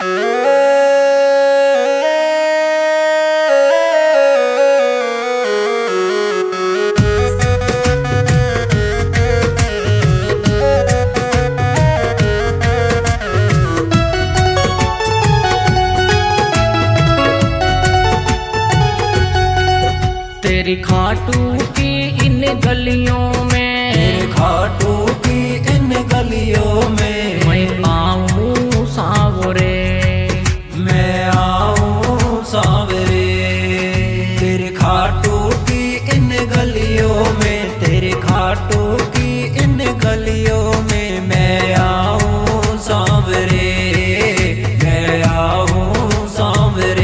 तेरी खाटू की इन गलियों में, तेरे खाटू की इन गलियों में मैं आऊं सांवरे, मैं आऊं सांवरे। तेरे खाटू की इन गलियों में, तेरे खाटू की इन गलियों में मैं आऊं सांवरे, मैं आऊं सांवरे।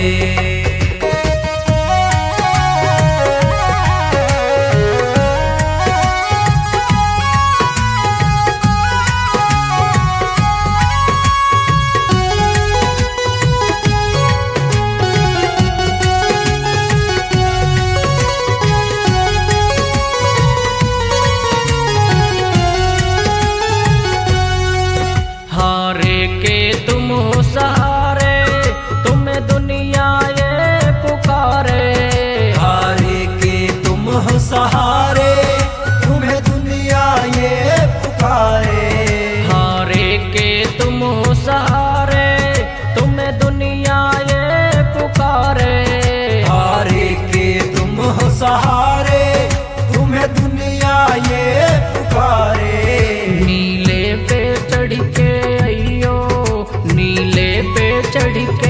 हारे के तुम हो सहारे, तुम्हें दुनिया ये पुकारे। हारे के तुम हो सहारे, तुम्हें दुनिया ये पुकारे। हारे के तुम हो सहारे, तुम्हें दुनिया ये पुकारे। हारे के तुम हो सहारे, तुम्हें दुनिया ये पुकारे। नीले पे चढ़ के अइयो, नीले पे चढ़ के